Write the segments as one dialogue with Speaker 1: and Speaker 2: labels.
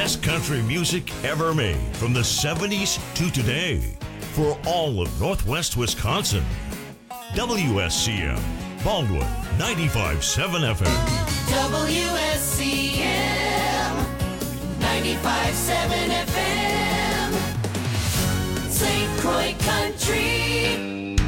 Speaker 1: best country music ever made from the 70s to today for all of Northwest Wisconsin. WSCM, Baldwin, 95.7 FM.
Speaker 2: WSCM, 95.7 FM, St. Croix Country.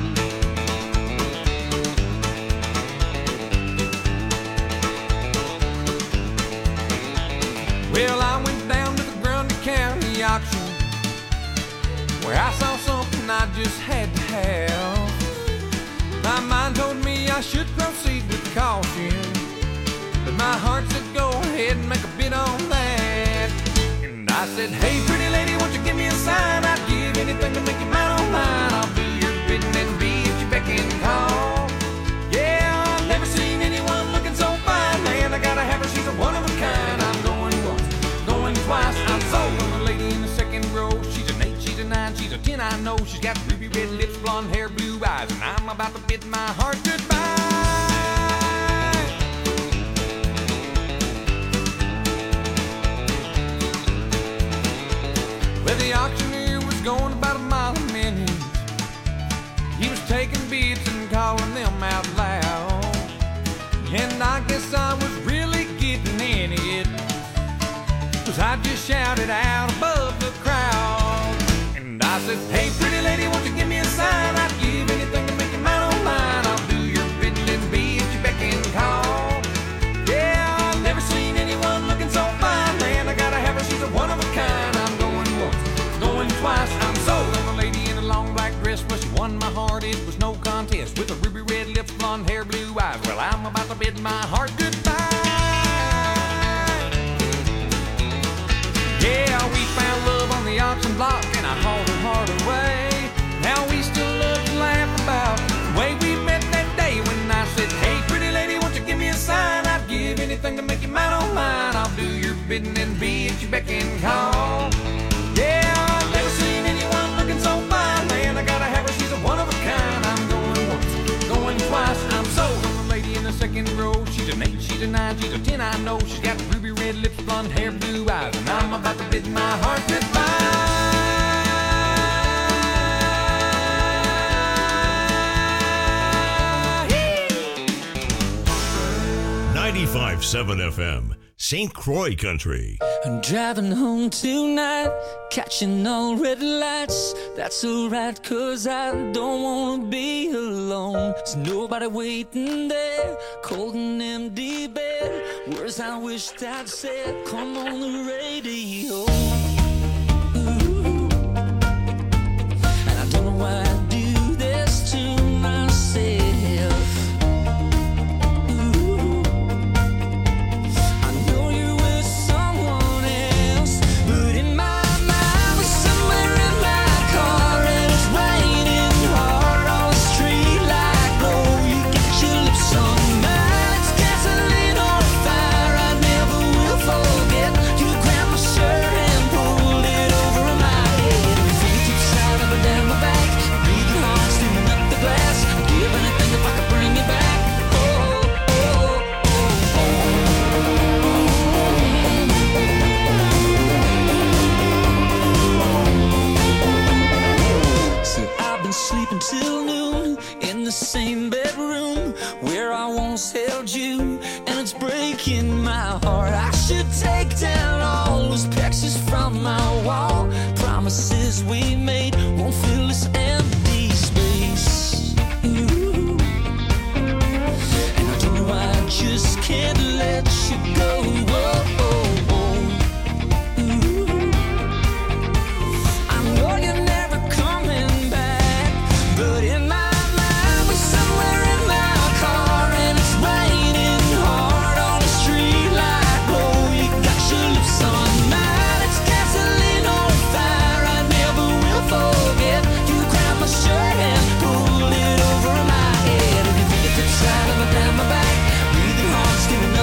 Speaker 3: Well, I went down to the Grundy County auction where I saw something I just had to have. My mind told me I should proceed with caution, but my heart said go ahead and make a bid on that. And I said, hey, pretty lady, won't you give me a sign? I'd give anything to make you mine on mine. I'll do your bidding and be at your beck and call. Yeah, I've never seen anyone looking so fine. Man, I gotta have her, she's a one of a kind. I'm going once, going twice. I'm sold on the lady in the second row. She's an 8, she's a 9, she's a 10, I know. She's got ruby red lips, blonde hair, blue eyes, and I'm about to bid my heart goodbye. Well, the auctioneer was going about a mile a minute. He was taking bids and calling them out loud, and I guess I was really getting in it, 'cause I just shouted out above the crowd. And I said, hey, pretty lady, won't you give me a sign? I'd give anything to make you mine on mine. I'll do your bidding and be at your beck and call. Yeah, I've never seen anyone looking so fine. Man, I gotta have her, she's a one of a kind. I'm going once, going twice. I'm sold on a lady in a long black dress. Well, she won my heart, it was no contest. With a ruby red lips, blonde hair, blue eyes. Well, I'm about to bid my heart goodbye. Yeah, we found love on the auction block, and I hauled her heart away. Now we still love to laugh about the way we met that day when I said, hey, pretty lady, won't you give me a sign? I'd give anything to make you mine on mine. I'll do your bidding and be at your beck and call. Yeah, I've never seen anyone looking so fine. Man, I gotta have her, she's a one of a kind. I'm going once, going twice. I'm sold on the lady in the second row. She's an 8, she's a 9, she's a 10, I know. She's got ruby red lips, blonde hair, blue eyes, and I'm about to bid my heart goodbye.
Speaker 1: 95.7 FM, St. Croix Country.
Speaker 4: I'm driving home tonight, catching all red lights. That's alright, 'cause I don't wanna be alone. There's nobody waiting there, cold and empty bed. Words I wished I'd said, come on the radio. Ooh. And I don't know why I do this to myself. Till noon in the same bedroom where I once held you, and it's breaking my heart. I should take down all those pictures from my wall. Promises we made won't fill this empty space. Ooh. And I don't know why I just can't let you go. Whoa. Giving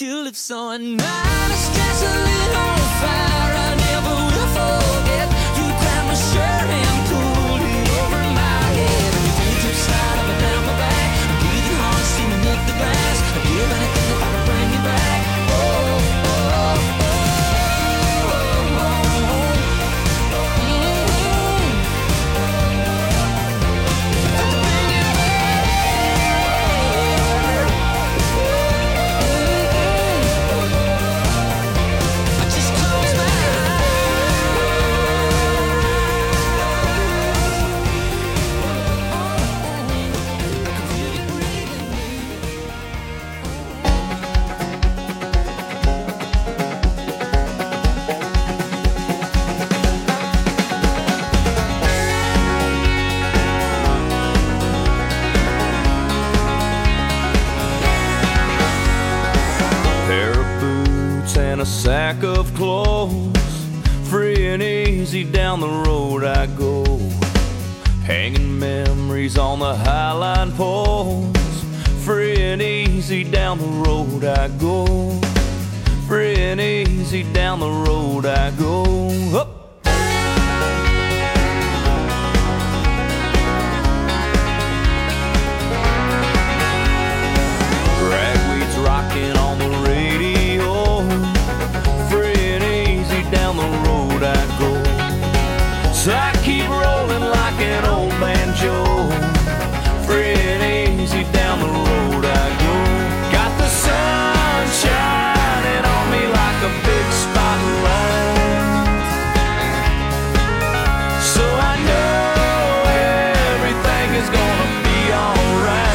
Speaker 4: tulips on night. I stress a little fire I never will forget. You grabbed my shirt and pulled it over my head. And your fingertips slide up and down my back. I'm breathing hard, steaming up the grass. I'd give anything if I could bring you back. Oh, oh, oh, oh, oh, oh.
Speaker 5: A sack of clothes, free and easy down the road I go, hanging memories on the highline poles. Free and easy down the road I go, free and easy down the road I go. Up. Ragweed's rocking on the radio. Down the road I go, so I keep rolling like an old banjo. Free and easy down the road I go. Got the sun shining on me like a big spotlight, so I know everything is gonna be alright.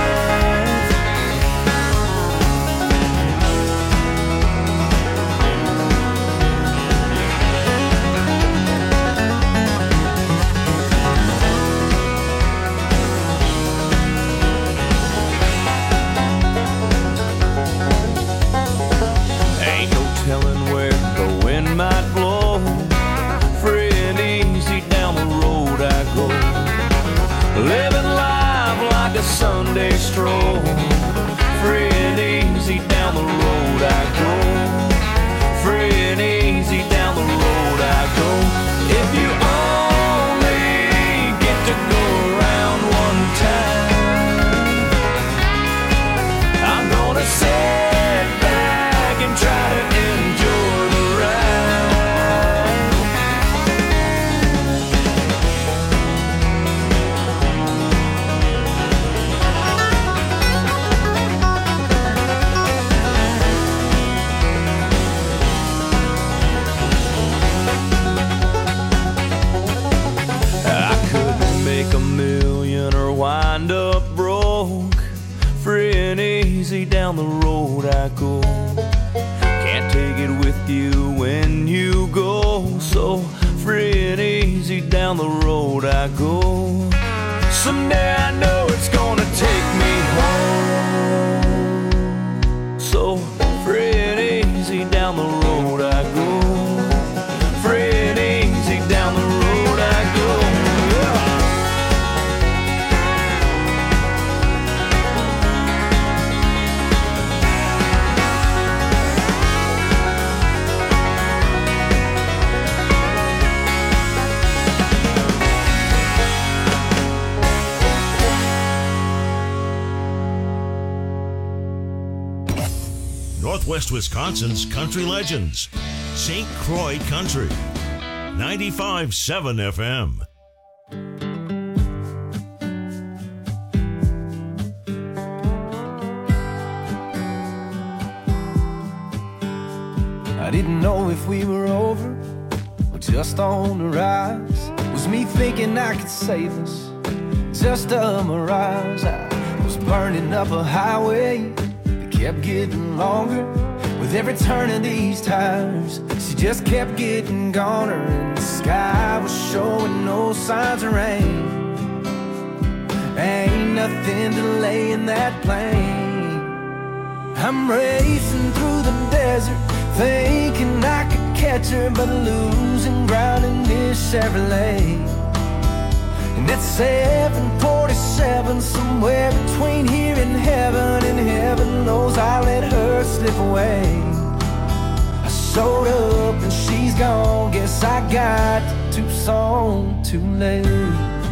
Speaker 5: Might blow. Free and easy down the road I go, living life like a Sunday stroll. Free and easy down the road I go, free and easy down the road I go. If you only get to go around one time, I'm gonna sit back and try to enjoy the wind up broke. Free and easy down the road I go, can't take it with you when you go. So free and easy down the road I go. Someday I know it's gonna take me home. So free and easy down the road I go, free and easy down the road I go.
Speaker 1: Northwest Wisconsin's country legends. St. Croix Country. 95.7 FM.
Speaker 6: I didn't know if we were over or just on the rise. Was me thinking I could save us just a mirage? I was burning up a highway that kept getting longer with every turn of these tires. She just kept getting goner, and the sky was showing no signs of rain. Ain't nothing delaying that plane. I'm racing through the desert, thinking I could catch her, but losing ground in this Chevrolet. And it's 747, somewhere between here and heaven heaven knows I let her slip away. I showed up and she's gone. Guess I got to Tucson too late.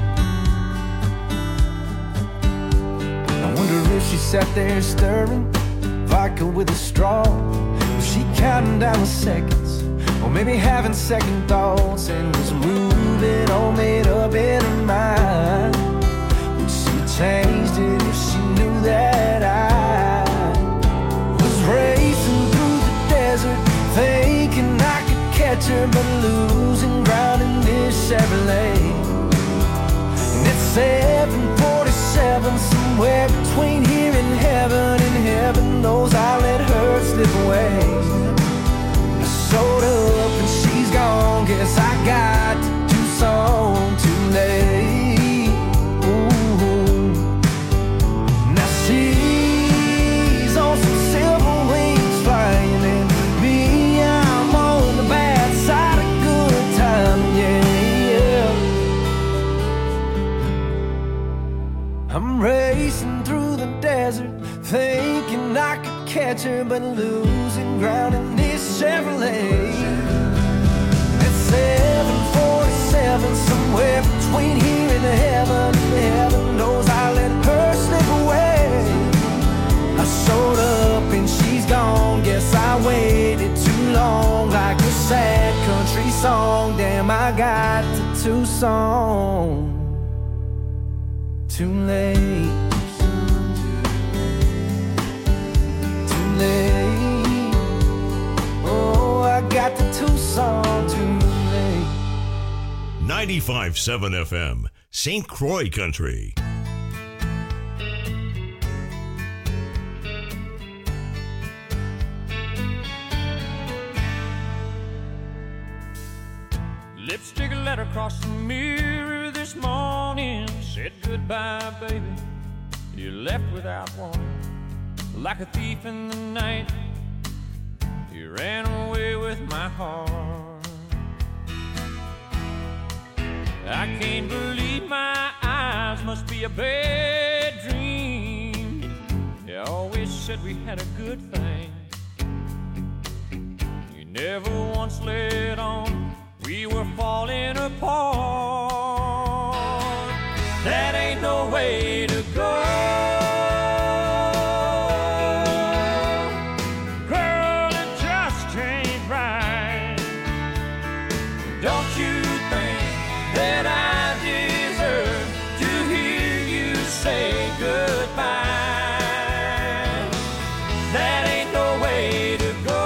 Speaker 6: I wonder if she sat there stirring vodka with a straw. Was she counting down the seconds, or maybe having second thoughts, and was moving all made up in her mind? Would she changed it if she knew that I was racing through the desert, thinking I could catch her, but losing ground in this Chevrolet? And it's 747, somewhere between here and heaven knows I let her slip away. I showed up and she's gone. Guess I got to Tucson too late. Ooh. Now she's on some silver wings flying, and me, I'm on the bad side of good time, yeah. I'm racing through the desert, thinking I could catch her, but losing ground in this Chevrolet. It's 747, somewhere between here and heaven knows I let her slip away. I showed up and she's gone. Guess I waited too long, like a sad country song. Damn, I got to Tucson too late. Oh, I got to Tucson too late.
Speaker 1: 95.7 FM, St. Croix Country.
Speaker 3: Lipstick letter across the mirror this morning said goodbye, baby. You left without warning, like a thief in the night. You ran away with my heart. I can't believe my eyes, must be a bad dream. You always said we had a good thing. You never once let on we were falling apart. That ain't no way to go. Girl, it just ain't right. Don't you think that I deserve to hear you say goodbye? That ain't no way to go.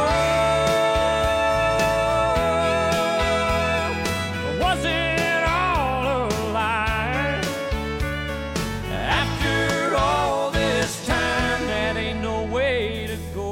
Speaker 3: Was it all a lie? After all this time, that ain't no way to go.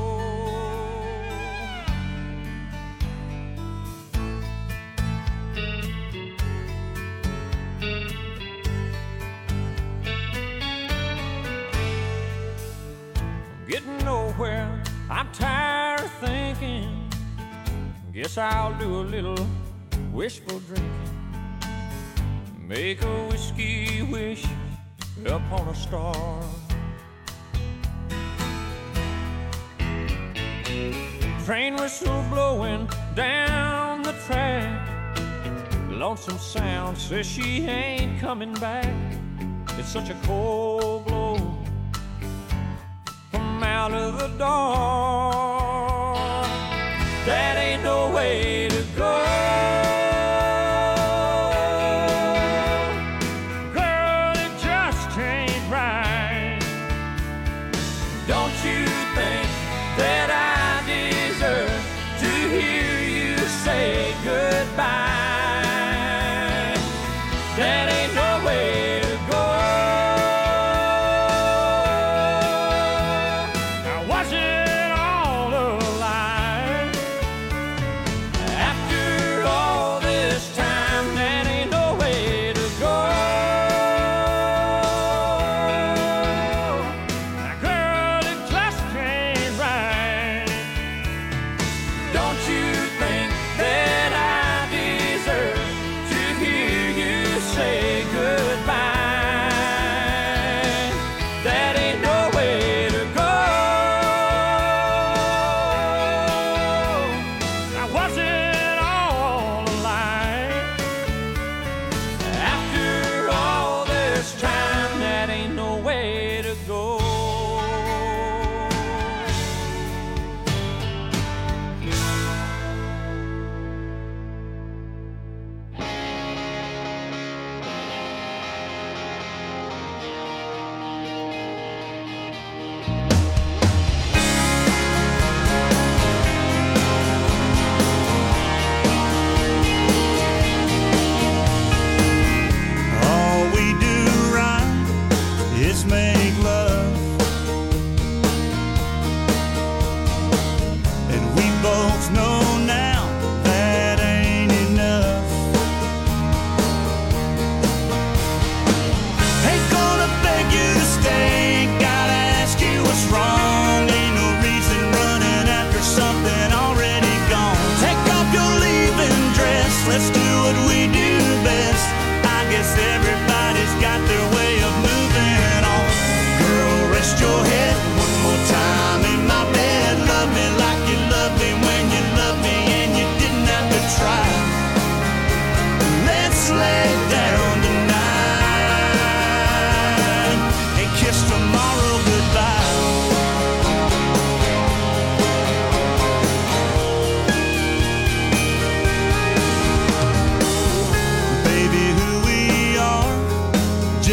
Speaker 3: I'm getting nowhere, I'm tired of thinking. Guess I'll do a little wishful drinking. Make a whiskey wish upon a star. Train whistle blowing down the track. Lonesome sound says she ain't coming back. It's such a cold blow from out of the dark. That ain't no way to go. Girl, it just ain't right. Don't you think that I deserve to hear you say goodbye? That ain't no way to go. Now was it all a lie? After all this time, that ain't no way to go. Now girl, it just ain't right. Don't you think that I deserve to hear you say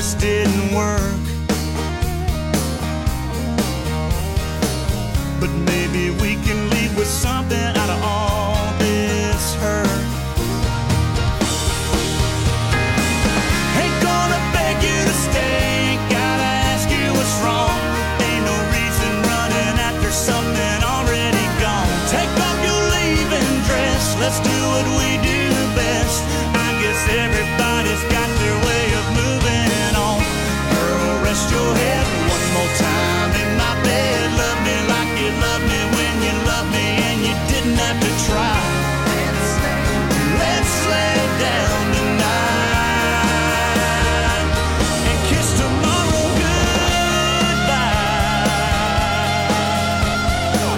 Speaker 7: just didn't work. But maybe we can leave with something out of all this hurt. Ain't gonna beg you to stay, gotta ask you what's wrong. Ain't no reason running after something already gone. Take off your leaving dress, let's do what we do best. I guess everybody's got their way of moving on. Girl, rest your head one more time in my bed. Love me like you loved me when you loved me and you didn't have to try. Let's lay down tonight and kiss tomorrow goodbye.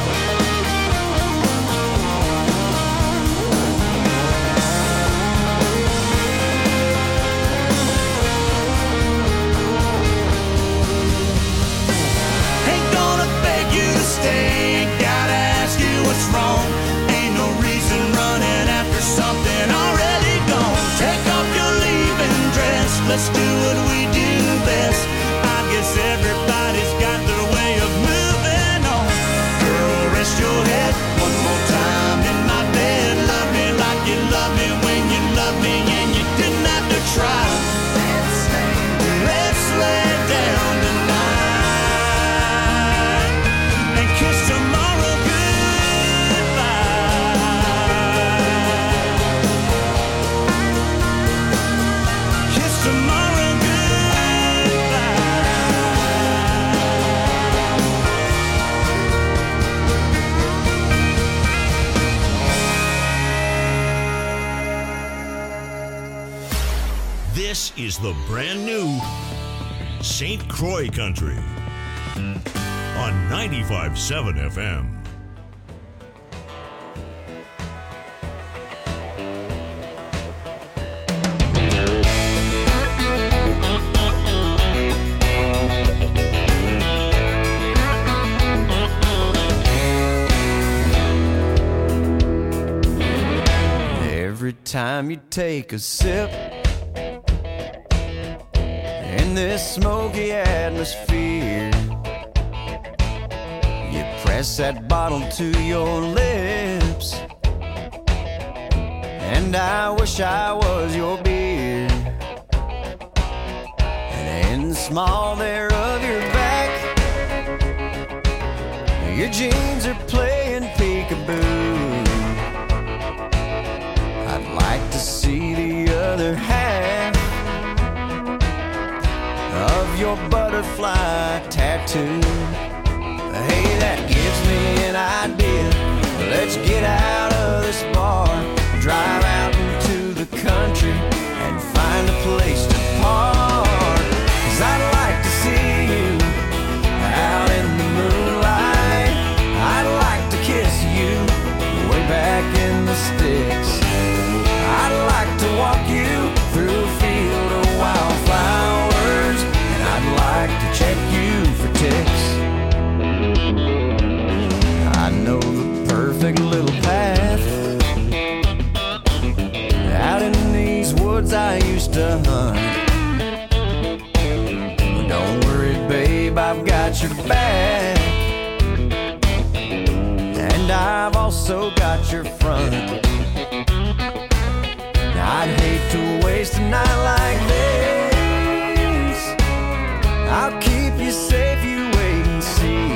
Speaker 7: Ain't gonna beg you to stay, gotta ask you what's wrong. Ain't no reason running after something already gone. Take off your leaving dress, let's do what we do best. I guess everybody's got their way of moving on. Girl, rest your head one more time in my bed. Love me like you loved me when you loved me and you didn't have to try. Let's lay down tonight and kiss tomorrow goodbye. Kiss tomorrow goodbye.
Speaker 1: This is the brand new St. Croix Country on 95.7 FM.
Speaker 6: Every time you take a sip in this smoky atmosphere, you press that bottle to your lips, and I wish I was your beer. And in the small there of your back, your jeans are playing peekaboo. I'd like to see the other half of your butterfly tattoo. Hey, that gives me an idea. Let's get out of this bar, drive out into the country and find a place to park. 'Cause I'd like to see you out in the moonlight. I'd like to kiss you way back in the sticks. I'd like to walk you through a field of wildflowers, and I'd like to check you for ticks. I know the perfect little path out in these woods I used to hunt. But don't worry, babe, I've got your back, and I've also got your front. I'd hate to waste a night like this. I'll keep you safe, you wait and see.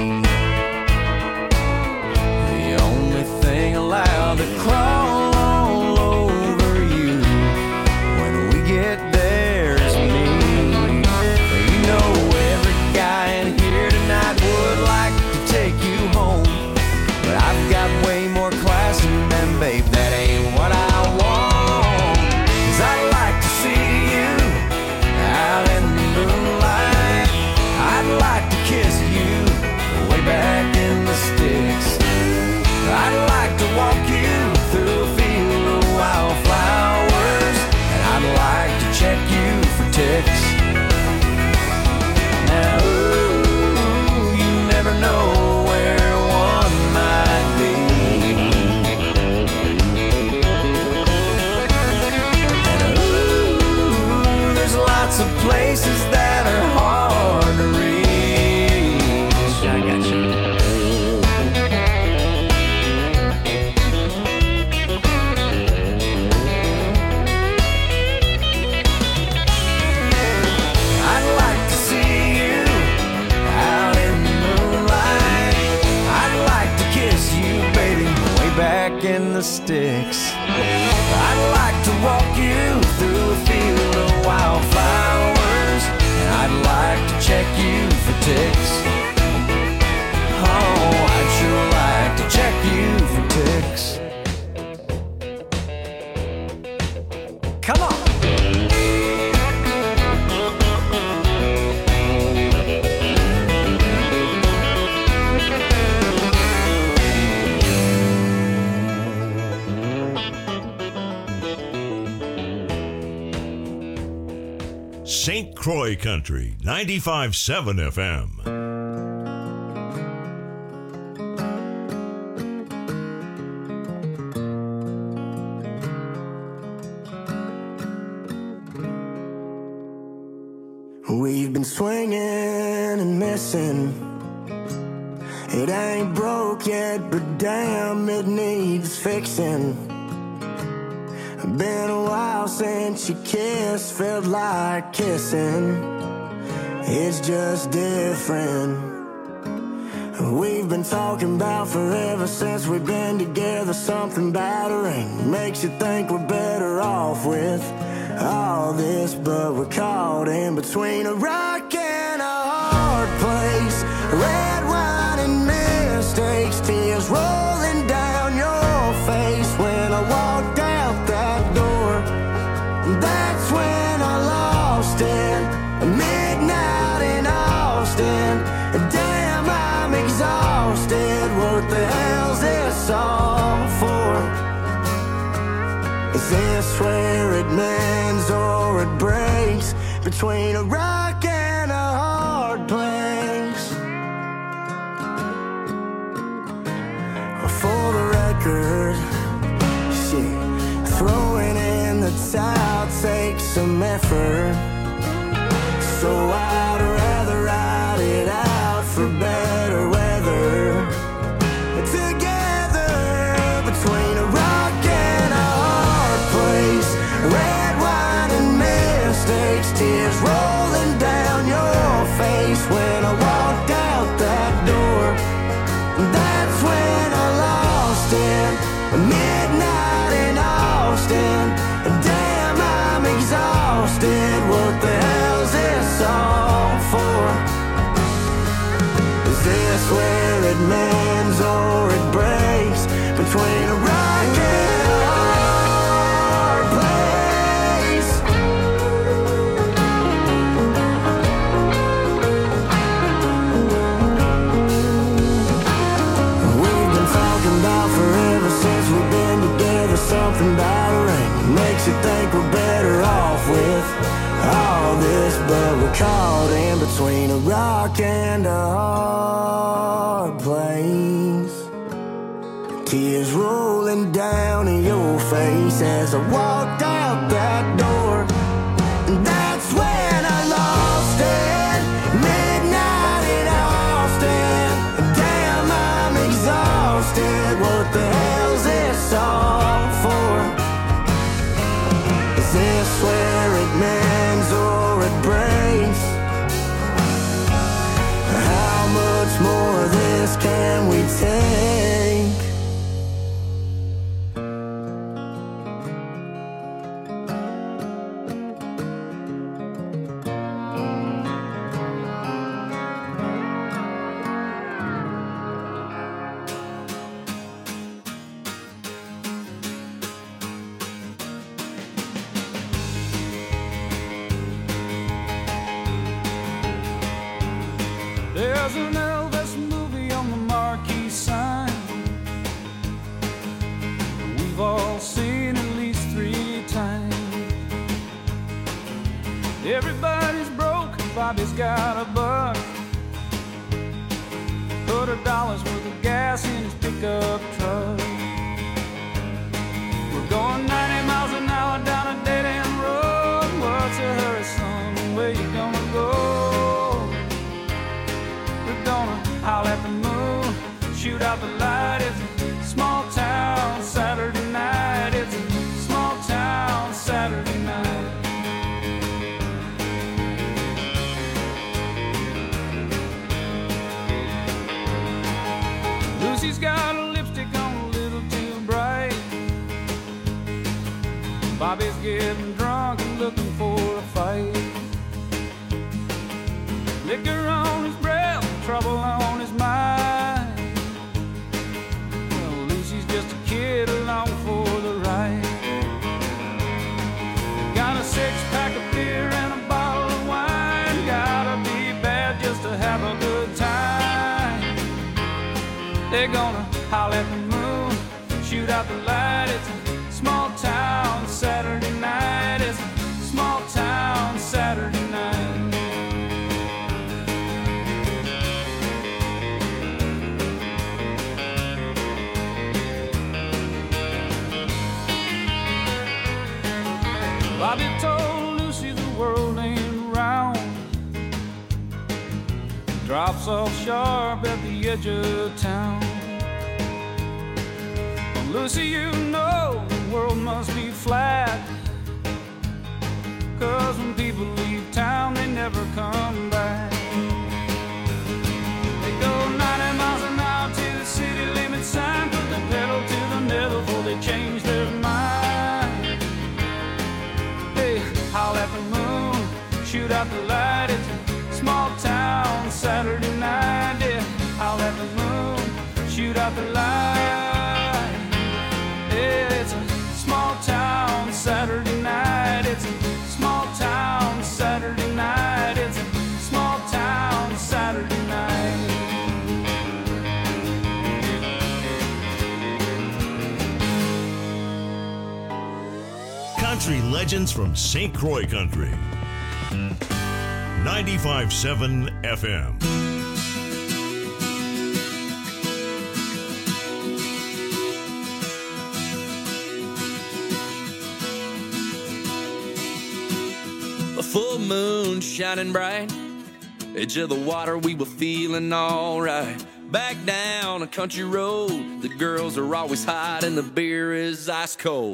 Speaker 6: The only thing allowed to crawl all over you when we get there is me. You know every guy in here tonight would like to take you home, but I've got way more class than them, babe, that ain't what I want. I'd like to see you out in the moonlight. I'd like to kiss you way back in the sticks. I'd like to walk you through a field of wildflowers, and I'd like to check you for ticks. Now, ooh, you never know where one might be. lots of places that are hard to reach. I got you. I'd like to see you out in the moonlight. I'd like to kiss you, baby, way back in the sticks. I'd like to walk you through a field of wildflowers. I'd like to check you for ticks. Oh, I'd sure like to check you for ticks. Come on.
Speaker 1: St. Croix Country, 95.7 FM.
Speaker 6: We've been swinging and missing. It ain't broke yet, but damn, it needs fixing. Been a while since you kissed, felt like kissing. It's just different. We've been talking about forever since we've been together. Something about her ain't makes you think we're better off with all this, but we're caught in between a rock and a hard place. Red wine and mistakes, tears rolling down your face when I walked out that door. That's when I lost it. Midnight in Austin. Damn, I'm exhausted. What the hell's this all for? Is this where it mends or it breaks? Between a rock and a hard place. For the record, shit, throwing in the towel takes some effort. So I'd rather ride it out for better weather. Together between a rock and a hard place. Red wine and mistakes, tears rolling down your face when I walked out that door. That's when I lost it. Midnight in Austin. Damn, I'm exhausted. What the hell's this all for? Is this where it mends or it breaks? Between a rock and a hard place. We've been talking about forever since we've been together. Something about her ain't makes you think we're better off with all this, but we're caught in between a rock and a hard place. Tears rolling down in your face as I walked out that door. And that's when I lost it. Midnight in Austin. Damn, I'm exhausted. What the hell's this all for? Is this where it mends or it breaks? How much more of this can we take?
Speaker 3: There's an Elvis movie on the marquee sign. We've all seen at least 3 times. Everybody's broke, Bobby's got a buck. $100 worth of gas in his pickup truck. We're going 90 miles an hour down a dead-end road. What's a hurry, son? getting drunk and looking for a fight. Liquor on his breath, trouble on his mind. Well, Lucy's just a kid along for the ride. Got a 6-pack of beer and a bottle of wine. Gotta be bad just to have a good time. They're gonna holler at the moon, shoot out the light. It's a small town Saturday night. It's a small town Saturday night. Bobby told Lucy the world ain't round. Drops off sharp at the edge of town. Well, Lucy, you know the world must be flat, 'cause when people leave town, they never come back. They go 90 miles an hour to the city limit sign, put the pedal to the metal before they change their mind. They howl at the moon, shoot out the light. It's a small town Saturday night. Yeah, howl at the moon, shoot out the light. Yeah, it's a small town Saturday night. It's a small town Saturday night. It's a small town Saturday night.
Speaker 1: Country legends from St. Croix Country. 95.7 FM.
Speaker 5: A full moon shining bright, edge of the water, we were feeling alright. Back down a country road, the girls are always hot and the beer is ice cold.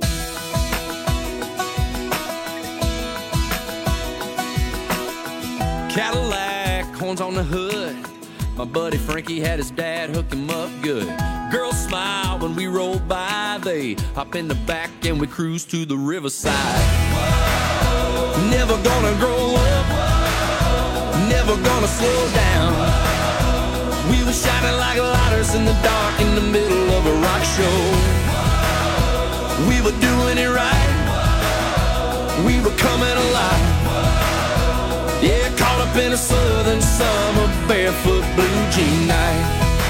Speaker 5: Cadillac, horns on the hood. My buddy Frankie had his dad hook him up good. Girls smile when we roll by. They hop in the back and we cruise to the riverside. Never gonna grow up, never gonna slow down. We were shining like lighters in the dark in the middle of a rock show. We were doing it right, we were coming alive. Yeah, caught up in a southern summer barefoot blue jean night.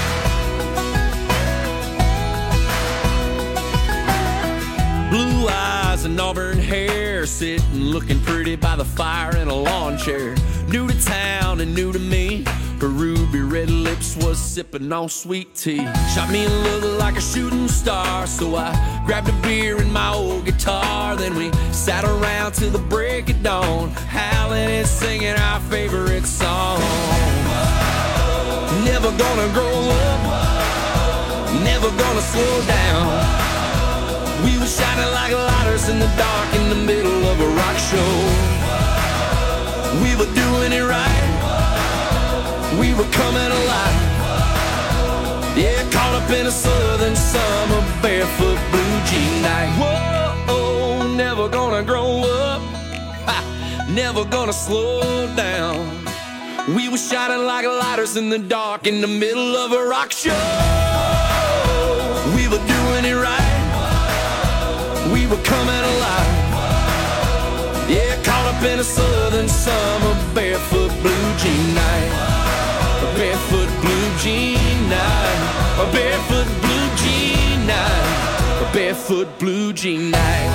Speaker 5: Blue eyes and auburn hair, sitting looking pretty by the fire in a lawn chair. New to town and new to me, her ruby red lips was sipping on sweet tea. Shot me a look like a shooting star, so I grabbed a beer and my old guitar. Then we sat around till the break of dawn, howling and singing our favorite song. Never gonna grow up, never gonna slow down. We were shining like lighters in the dark in the middle of a rock show. We were doing it right, we were coming alive. Yeah, caught up in a southern summer barefoot blue jean night. Whoa, never gonna grow up, ha, never gonna slow down. We were shining like lighters in the dark in the middle of a rock show. We were doing it right, we were coming alive. Yeah, caught up in a southern summer barefoot blue jean night. A barefoot blue jean night. A barefoot blue jean night. A barefoot blue jean night.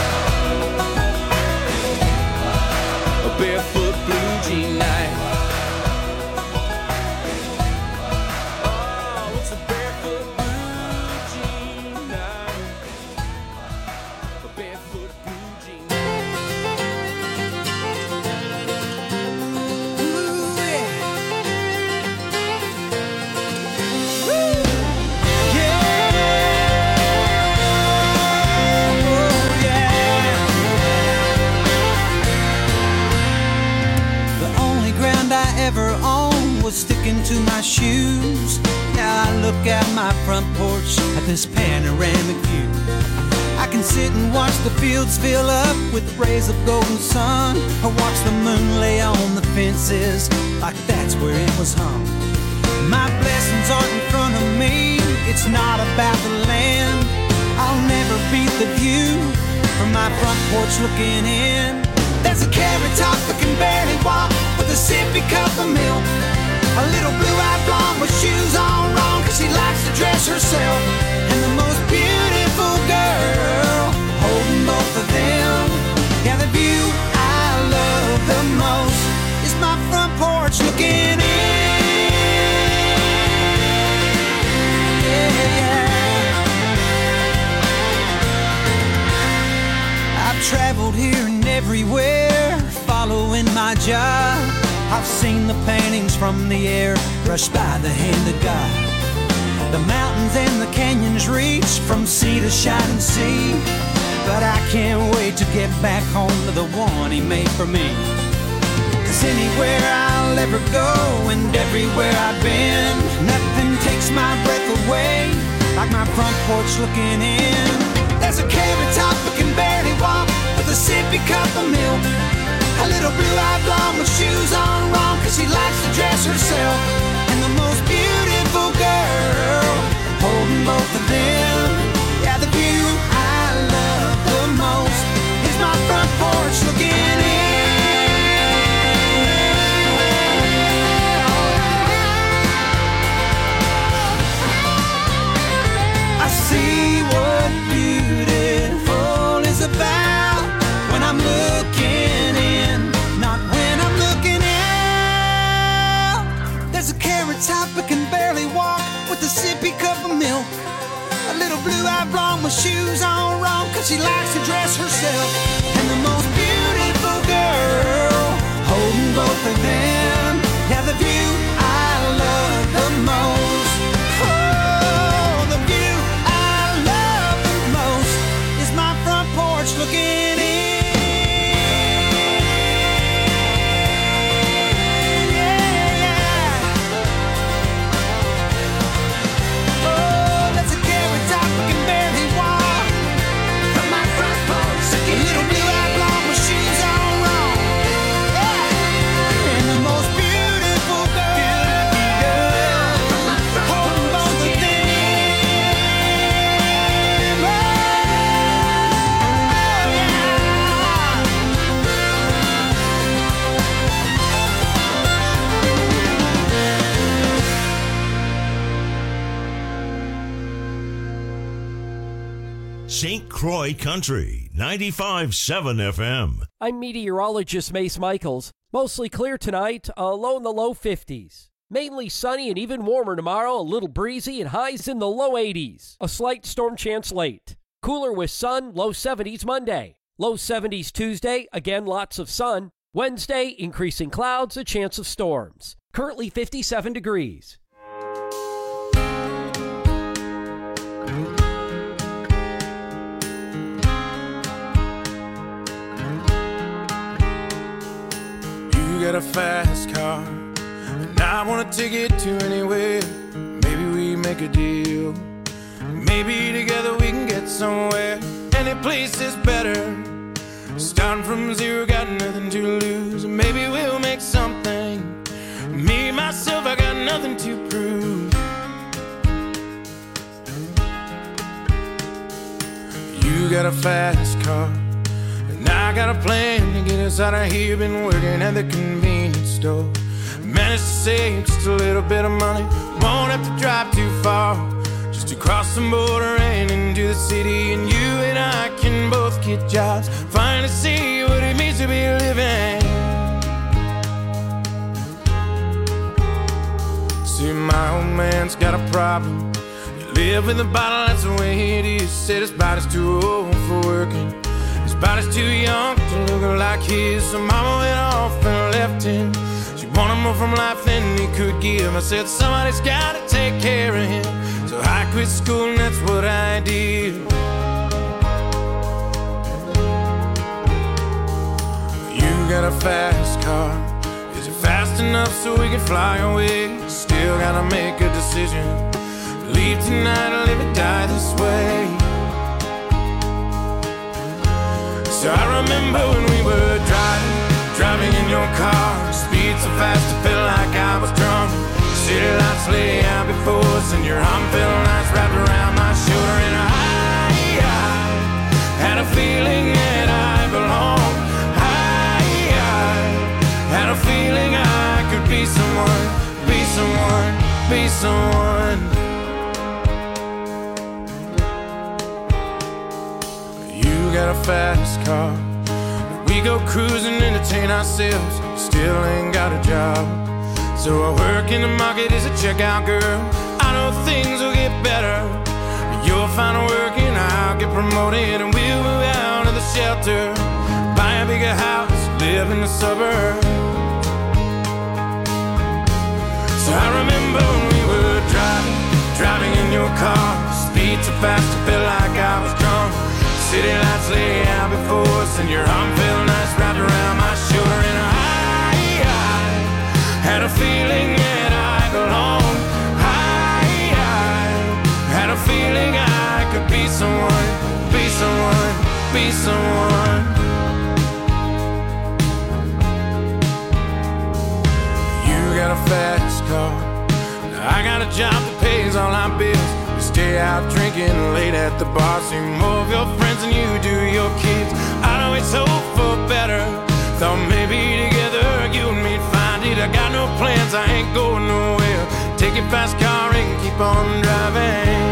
Speaker 5: A barefoot blue jean night. Oh, it's a barefoot blue jean night. A barefoot blue jean night.
Speaker 8: Ever owned was sticking to my shoes. Now I look out my front porch at this panoramic view. I I can sit and watch the fields fill up with rays of golden sun, or watch the moon lay on the fences like that's where it was hung. My blessings aren't in front of me, it's not about the land. I'll never beat the view from my front porch looking in. There's a carrot top that can barely walk with a sippy cup of milk. A little blue-eyed blonde with shoes on wrong, cause she likes to dress herself. And the most beautiful girl holding both of them. Yeah, the view I love the most is my front porch looking in. Yeah. I've traveled here and everywhere, following my job. I've seen the paintings from the air brushed by the hand of God. The mountains and the canyons reach from sea to shining sea. But I can't wait to get back home to the one he made for me. Cause anywhere I'll ever go and everywhere I've been, nothing takes my breath away like my front porch looking in. There's a carrot top that can barely walk with a sippy cup of milk. A little blue-eyed blonde with shoes on wrong, cause she likes to dress herself. And the most beautiful girl holding both of them. Yeah, the view I love the most is my front porch looking in. I see what beautiful is about when I'm looking in, not when I'm looking out. There's a carrot top that can barely walk with a sippy cup of milk. A little blue-eyed blonde with shoes on wrong, cause she likes to dress herself. And the most beautiful girl holding both of them. Yeah, the view I love the most. Oh, the view I love the most is my front porch looking in.
Speaker 1: St. Croix Country, 95.7 FM.
Speaker 9: I'm meteorologist Mace Michaels. Mostly clear tonight, low in the low 50s. Mainly sunny and even warmer tomorrow, a little breezy and highs in the low 80s. A slight storm chance late. Cooler with sun, low 70s Monday. Low 70s Tuesday, again lots of sun. Wednesday, increasing clouds, a chance of storms. Currently 57 degrees.
Speaker 10: You got a fast car, and I wanna take it to anywhere. Maybe we make a deal. Maybe together we can get somewhere. Any place is better. Starting from zero, got nothing to lose. Maybe we'll make something. Me, myself, I got nothing to prove. You got a fast car, and I got a plan to get us out of here. Been working at the convenience store. Managed to save just a little bit of money. Won't have to drive too far, just to cross the border and into the city. And you and I can both get jobs, finally see what it means to be living. See, my old man's got a problem. You live in the bottle, that's the way it is. Said his body's too old for working, his body's too young to look like his. So mama went off and left him. She wanted more from life than he could give. I said somebody's gotta take care of him. So I quit school and that's what I did. You got a fast car, is it fast enough so we can fly away? Still gotta make a decision. Leave tonight or live or die this way. So I remember when we were driving in your car, speed so fast I felt like I was drunk. City lights lay out before us, and your arm felt nice wrapped around my shoulder. And I had a feeling that I belonged. I had a feeling I could be someone, be someone, be someone. You got a fast car, we go cruising, entertain ourselves. Still ain't got a job, so I work in the market as a checkout girl. I know things will get better. You'll find work and I'll get promoted, and we'll move out of the shelter, buy a bigger house, live in the suburbs. So I remember when we were driving in your car, speed so fast I felt like I was drunk. City lights lay out before us, and your arm felt nice wrapped around my shoulder. And I had a feeling that I belonged. I had a feeling I could be someone, be someone, be someone. You got a fast car, I got a job that pays all our bills. We stay out drinking late at the bar, see more of your friends than you do your kids. I'd always hope for better, thought maybe together you and me'd find it. I got no plans, I ain't going nowhere. Take your fast car and keep on driving.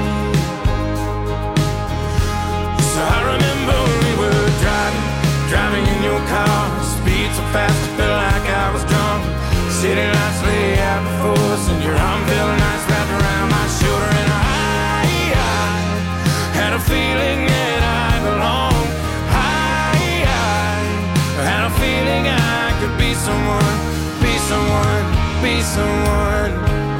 Speaker 10: So I remember when we were driving in your car, speed so fast I felt like I was drunk. City lights lay out before us, and your arm felt nice wrapped around my shoulder. And I had a feeling that I belonged. I had a feeling I could be someone, be someone, be someone.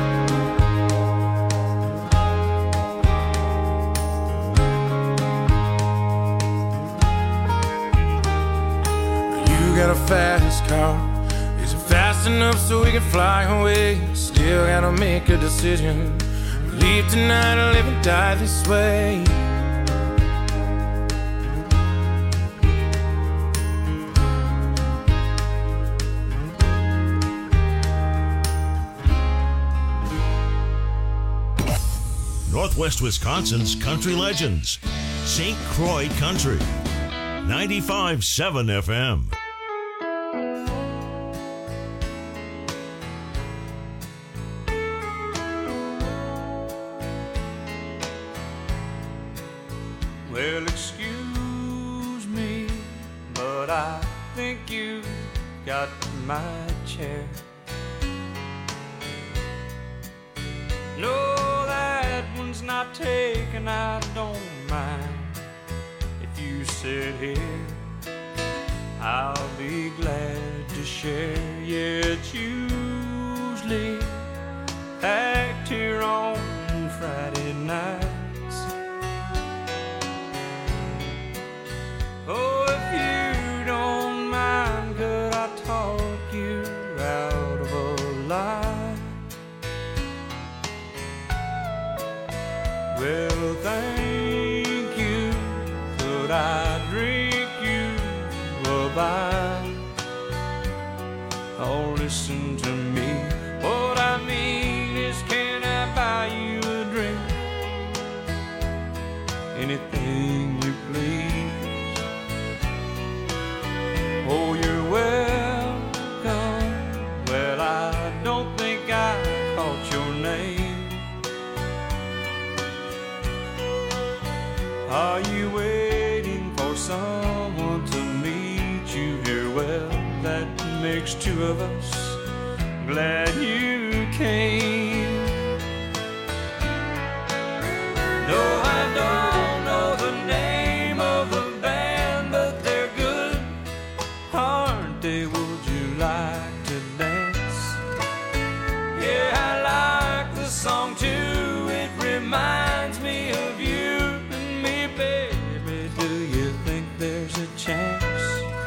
Speaker 10: You got a fast car, is it fast enough so we can fly away? Still gotta make a decision, leave tonight or live and die this way.
Speaker 1: Northwest Wisconsin's country legends. St. Croix Country. 95.7 FM.
Speaker 5: Well, excuse me, but I think you got my chair. No, that one's not taken, I don't mind. If you sit here, I'll be glad to share. Yeah, it's usually packed here on Friday nights. Oh, if you don't mind, could I talk you out of a lie? Well, thank you. Could I drink you a bite? Oh, listen to me. What I mean is, can I buy you a drink? Anything you please. Oh, you're welcome. Well, I don't think I caught your name. Are you waiting for someone to meet you here? Well, that makes two of us. Glad you came. No, I don't know the name of the band, but they're good, aren't they? Would you like to dance? Yeah, I like the song too. It reminds me of you and me, baby. Do you think there's a chance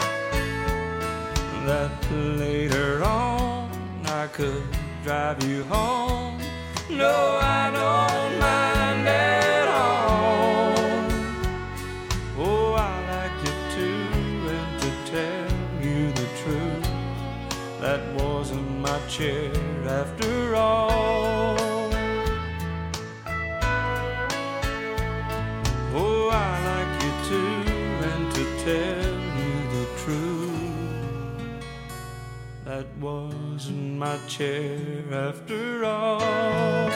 Speaker 5: that later on I could drive you home? No, I don't mind at all. Oh, I like you too, that wasn't my chair after all. Oh, I like you too, and to tell you the truth, that wasn't my chair after all.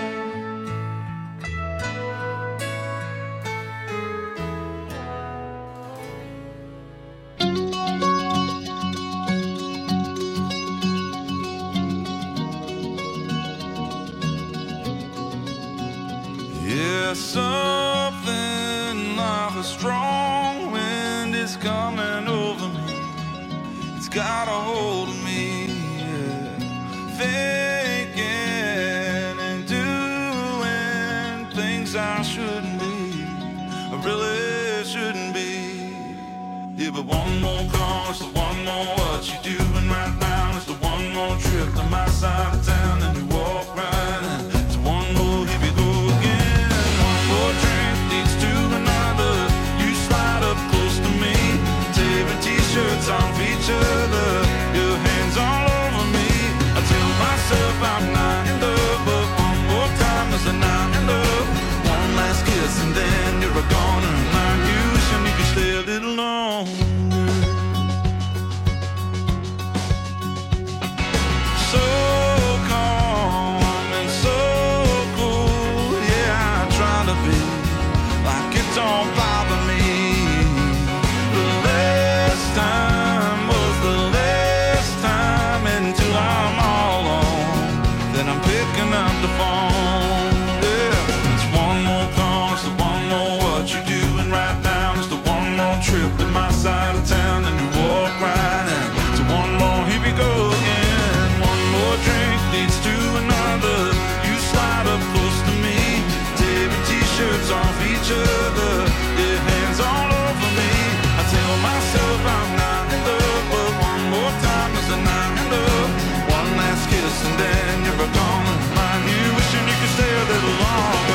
Speaker 10: Yeah, something like a strong wind is coming over me. It's got a hold of me, yeah. Thinking and doing things I shouldn't be, I really shouldn't be. Yeah, but one more call, it's the one more what you doing right now. It's the one more trip to my side of town, and you walk right in. It's one more, here we go again. One more drink leads to another. You slide up close to me, tearing t-shirts off each other, your hands all over me. I tell myself I'm not in love, but one more time is a not in love. One last kiss and then you're gone, and I'm you wishing you could stay a little longer. So calm and so cool, yeah, I try to be like it don't bother me. The last time was the last time, until I'm all alone, then I'm picking up the phone. Yeah, it's one more call, it's the one more what you doing right now. It's the one more trip to my side of town, and you walk right in. It's one more, here we go again. One more drink leads to another. You slide up close to me, tearing t-shirts off each other, your hands all over me. I tell myself I'm not in love, but one more time is a not in love. One last kiss and then you're gone, and I'm you wishing you could stay a little longer.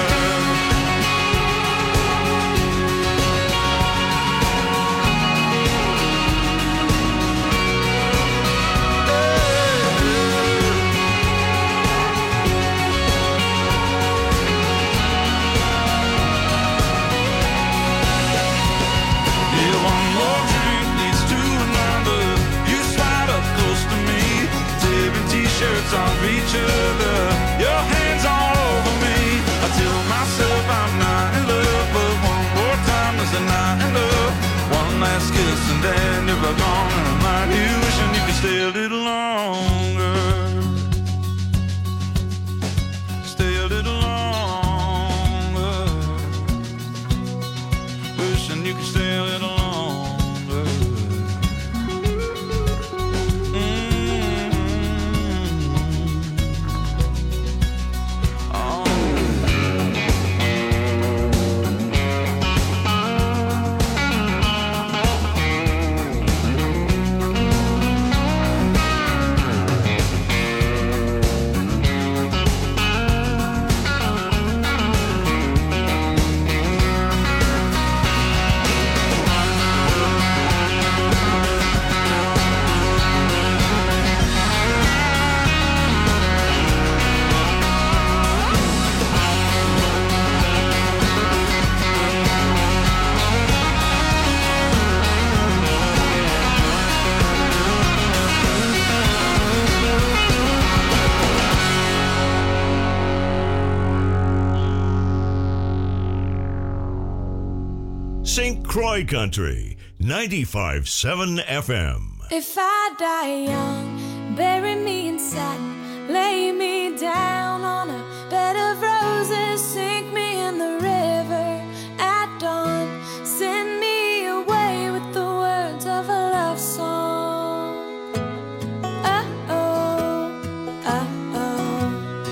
Speaker 10: Yeah, one more drink leads to another. You slide up close to me, tearing t-shirts off each other, your hands all over me. I tell myself I'm not in love, but one more time is a not in love. One last kiss and then you're gone, and I'm like you wishing you could stay a little longer. Stay a little longer. Wishing you could stay a little longer. Oh.
Speaker 1: St. Croix Country, 95.7 FM.
Speaker 2: If I die young, bury me in satin, lay me down on a bed of roses, sink me in the river at dawn, send me away with the words of a love song. Oh-oh, oh-oh.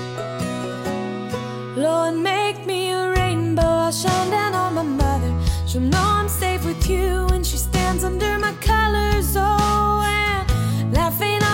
Speaker 2: Lord, make me a rainbow, I'll shine down on my mother. She'll know I'm safe with you when she stands under my colors. Oh, and laughing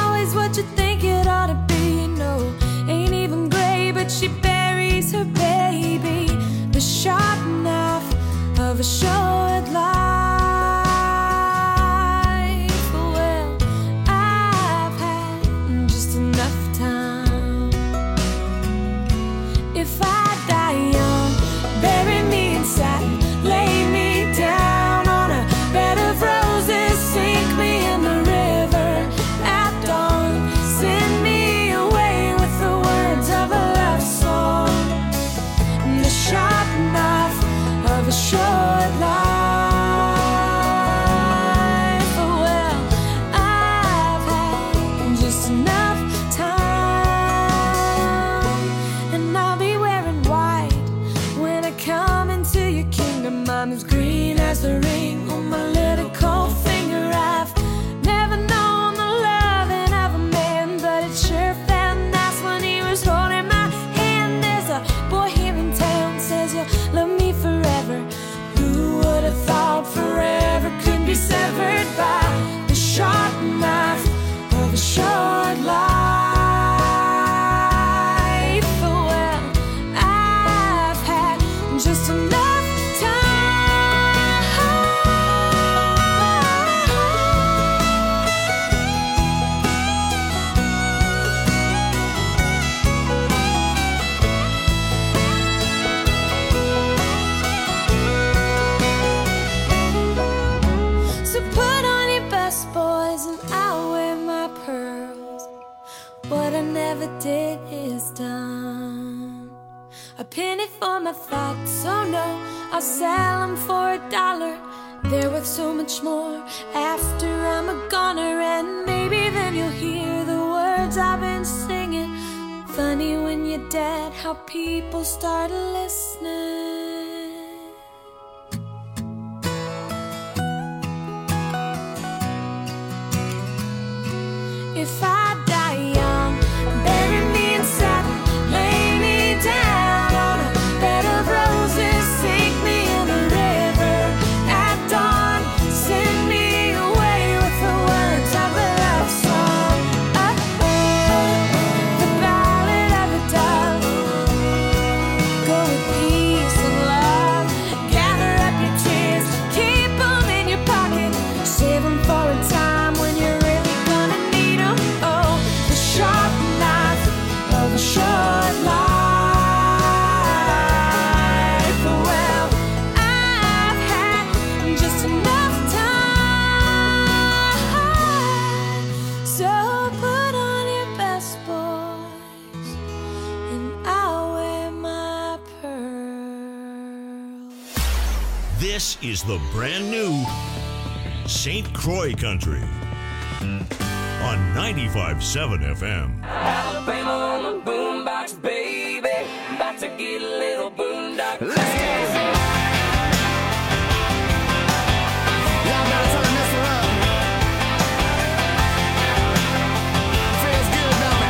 Speaker 2: did is done. A penny for my thoughts, oh no, I'll sell them for $1. They're worth so much more after I'm a goner. And maybe then you'll hear the words I've been singing. Funny when you're dead how people start listening. If I die young, bury me in satin, lay me down on a bed of roses, sink me in the river at dawn, send me away with the words of a love song. The ballad of a dove. Go with peace and love. Gather up your tears, keep them in your pocket, save them for a time when you're really gonna need them. Oh, the sharp knife of a short life. Well, I've had just enough time. So put on your best, boys, and I'll wear my pearls.
Speaker 1: This is the brand new St. Croix Country on 95.7 FM.
Speaker 4: Alabama on the boombox, baby. About to get a little boondock. Let's go.
Speaker 10: Y'all better turn this one up. Feels good, don't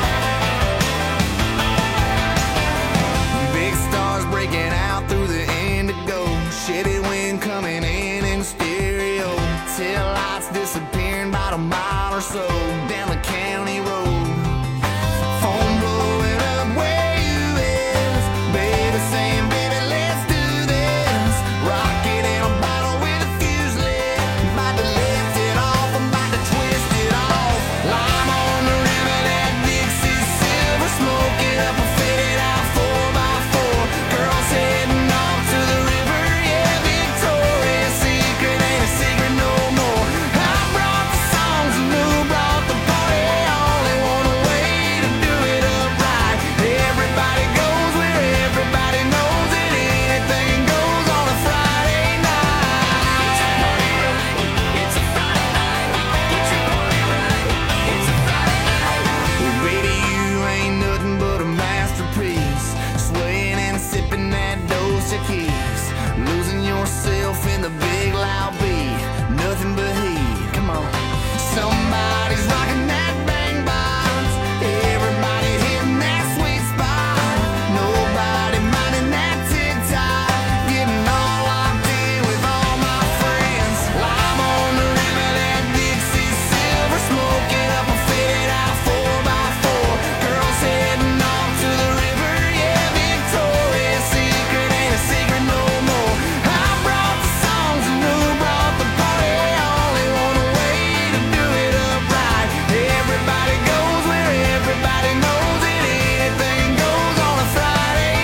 Speaker 10: it? Big stars breaking out through the indigo. Shitty wind coming in stereo. Tail lights disappearing about a mile or so down the county road. Phone blowing up where you is. Baby saying, baby, let's do this. Rocket in a bottle with a fuse lit. About to lift it off, I'm about to twist it off. Lime on the river, that Dixie silver. Smoking up a faded out 4x4. Girls heading off to the river, yeah, Victoria's Secret ain't a secret no more. I brought the songs and who brought the party. Only one way to do it up right. Everybody goes where everybody knows it. Anything goes on a Friday night.
Speaker 4: It's a Friday night. Get your party right. It's a Friday night.
Speaker 10: Well, baby, you ain't nothing but a masterpiece. Swaying and sipping that Dos Equis. Losing yourself in the big loud beat. Nothing but heat. Come on. Somebody's rocking that bang box. Everybody hitting that sweet spot. Nobody minding that tick-tock. Getting all locked in with all my friends. Lime on the river, that Dixie silver. Smoking up a faded out 4x4. Girls heading off to the river, yeah, Victoria's Secret ain't a secret no more. I brought the songs and who brought the party. Only one way to do it up right. Everybody goes where everybody knows it. Anything goes on a Friday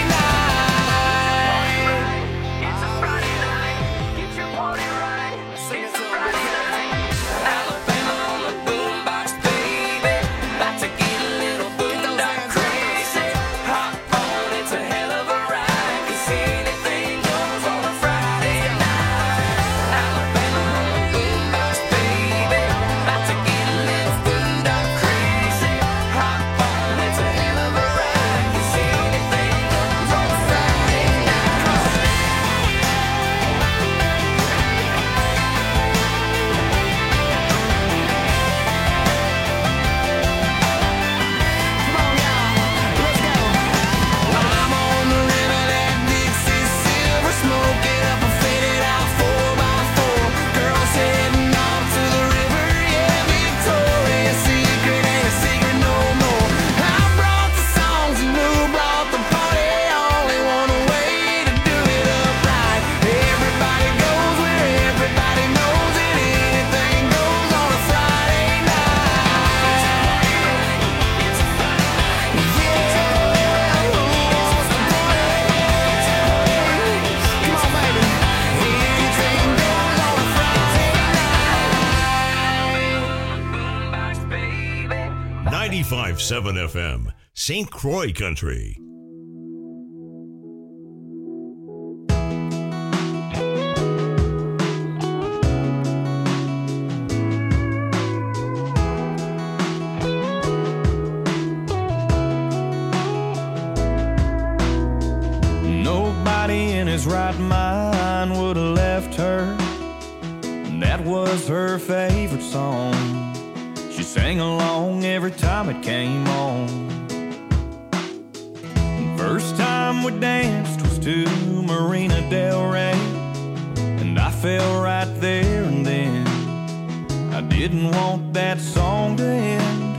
Speaker 10: night.
Speaker 4: It's a Friday night. Get your party right. It's a Friday night. Alabama on the boombox, baby. About to get a little boondock crazy. Hop on, it's a hell of a ride. 'Cause anything goes on a Friday night. Alabama on the boombox, baby. About to get a little boondock crazy. Hop on, it's a hell of a ride. 'Cause anything goes on a Friday night.
Speaker 10: Come on, y'all. Let's go. Lime on the river, that Dixie silver. Smoking up a faded out 4x4. Girls heading off to the river, yeah, Victoria's Secret ain't a secret no more. I brought the songs and who brought the party. Only one way to do it up right. Everybody goes where everybody knows it. Anything goes on a Friday night.
Speaker 4: It's a Friday night.
Speaker 10: Yeah, who wants to party? Come on, baby. Anything goes on a Friday night.
Speaker 4: Boombox, baby.
Speaker 1: 95.7 FM, St. Croix country.
Speaker 5: Nobody in his right mind would have left her. That was her favorite song. She sang along every time it came on. First time we danced was to Marina Del Rey, and I fell right there and then. I didn't want that song to end.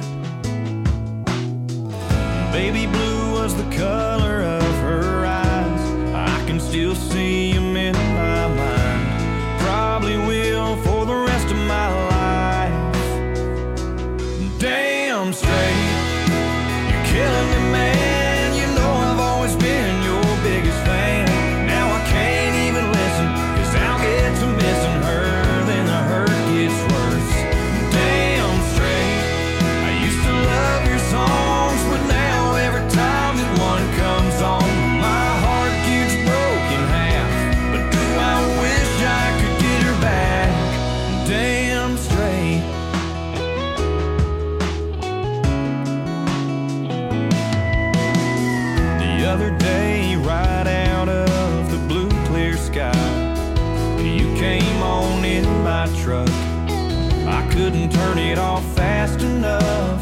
Speaker 5: Baby blue was the color of her eyes. I can still see them in my mind. Probably will for the rest of my life. Damn straight, you're killing me, man. You know I've always been your biggest fan. Now I can't even listen, 'cause I'll get to missing her, then the hurt gets worse. Damn straight, I used to love your songs, but now every time that one comes on, my heart gets broken half. But do I wish I could get her back? Damn straight. The other day, right out of the blue clear sky, you came on in my truck. I couldn't turn it off fast enough.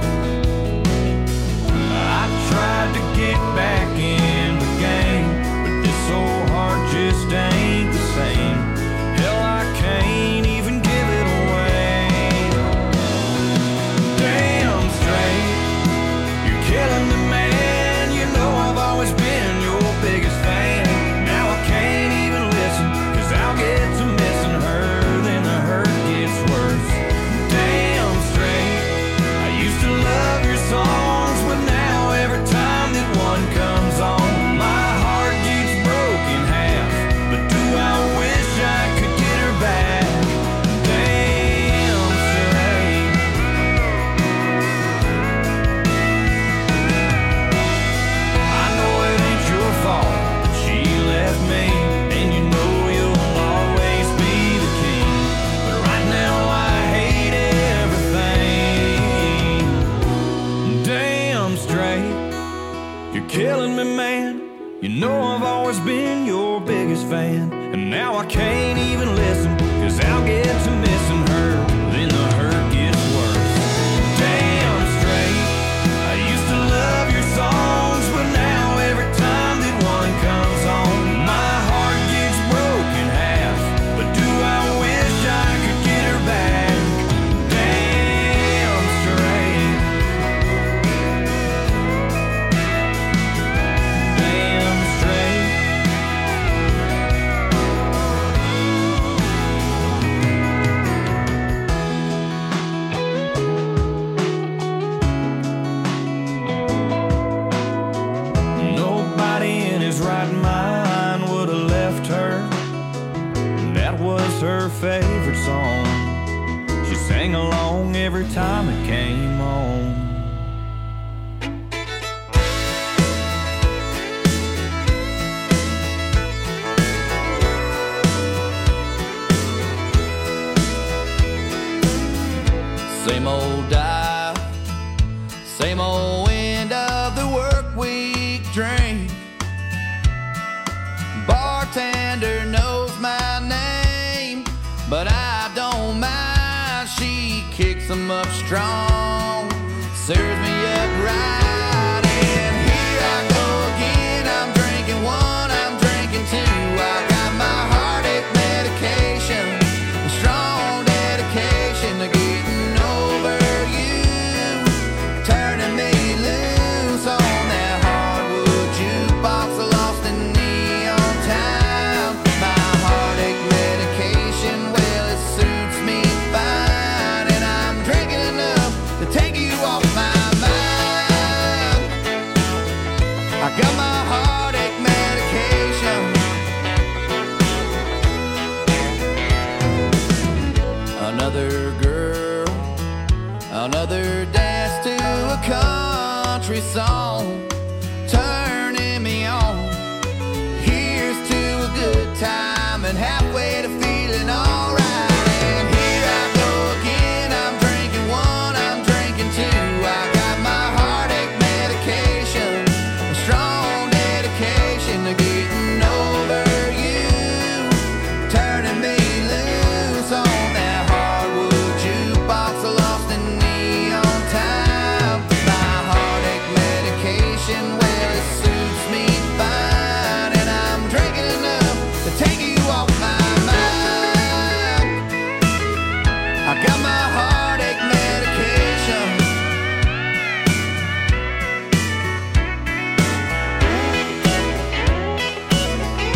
Speaker 5: I tried to get back in the game, but this old heart just ain't the same. Hell, I can't even give it away. Damn straight, you're killing me, man. You know I've always been your biggest fan. Now I can't even listen, 'cause I'll get to missing her, then the hurt gets worse. Damn straight, I used to love your songs, but now every time that one comes on, my heart gets broken half. But do I wish I could get her back? Damn straight. I know it ain't your fault that she left me, and you know you'll always be the king. But right now I hate everything. Damn straight, you're killing me, man. You know I've always been your biggest fan, and now I can't even listen, 'cause I'll get to missing her, then the hurt gets worse. Damn straight, I used to love your songs, but now every time that one comes on, my heart gets broken half. But do I wish I could get her back? Damn straight. Damn straight. Nobody in his right mind would have left her. That was her favorite song. She sang along every time it came on.
Speaker 11: Same old dial, same old end of the work week drink. Bartender knows my name, but I don't mind. She kicks 'em up strong, serves me up right, and here I go again. I'm drinking one, I'm drinking two. I got my heartache medication, a strong dedication to getting over you, turning me loose on that hardwood jukebox, lost in neon time. My heartache medication, well, it suits me fine, and I'm drinking enough to take you off my mind. I got my heartache medication. Another girl, another dance to a country country song.